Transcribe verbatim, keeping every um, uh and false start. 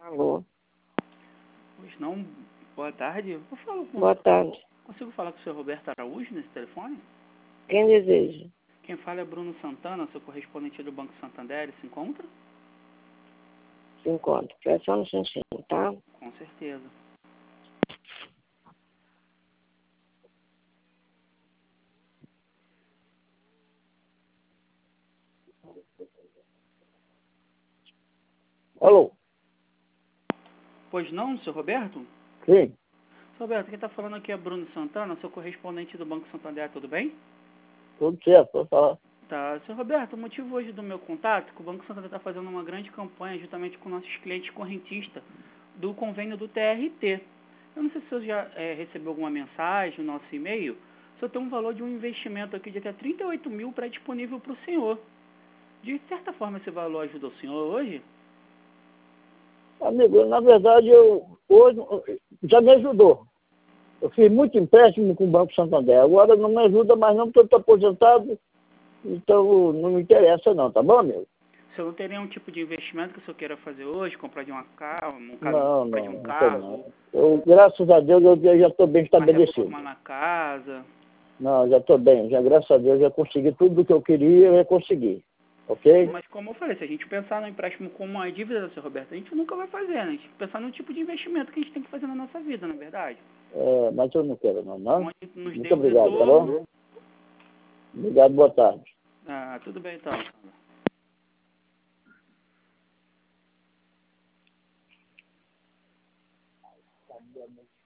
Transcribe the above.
Alô, Pois não, boa tarde. Eu falo com, boa tarde. consigo falar com o senhor Roberto Araújo nesse telefone? Quem deseja? Quem fala é Bruno Santana, seu correspondente do Banco Santander. Ele se encontra? Se encontra. Espera só um instantinho, tá? Com certeza. Alô? Pois não, senhor Roberto? Sim, Senhor Roberto, quem está falando aqui é Bruno Santana, seu correspondente do Banco Santander. Tudo bem? tudo certo, pode falar. Tá. Senhor Roberto, o motivo hoje do meu contato é que o Banco Santander está fazendo uma grande campanha justamente com nossos clientes correntistas do convênio do T R T. Eu não sei se o senhor já é, recebeu alguma mensagem no nosso e-mail. O senhor tem um valor de um investimento aqui de até trinta e oito mil para disponível para o senhor. De certa forma, esse valor ajuda o senhor hoje? Amigo, na verdade, eu hoje já me ajudou. Eu fiz muito empréstimo com o Banco Santander. Agora não me ajuda mais não, porque eu estou aposentado, então não me interessa não, tá bom, amigo? O senhor não tem nenhum tipo de investimento que o senhor queira fazer hoje? Comprar de uma carro, um caso, Não, comprar de não, um não tem carro, não. Eu, graças a Deus, eu já estou bem uma estabelecido. reforma na casa? Não, já estou bem. Já, graças a Deus, já consegui tudo o que eu queria, eu já consegui. Ok? Mas como eu falei, se a gente pensar no empréstimo como uma dívida, senhor Roberto, a gente nunca vai fazer, né? A gente tem que pensar no tipo de investimento que a gente tem que fazer na nossa vida, não é verdade? É, mas eu não quero não, não? Onde nos dê Muito um obrigado, tá retorno. bom? Obrigado, boa tarde. Ah, tudo bem então. Tá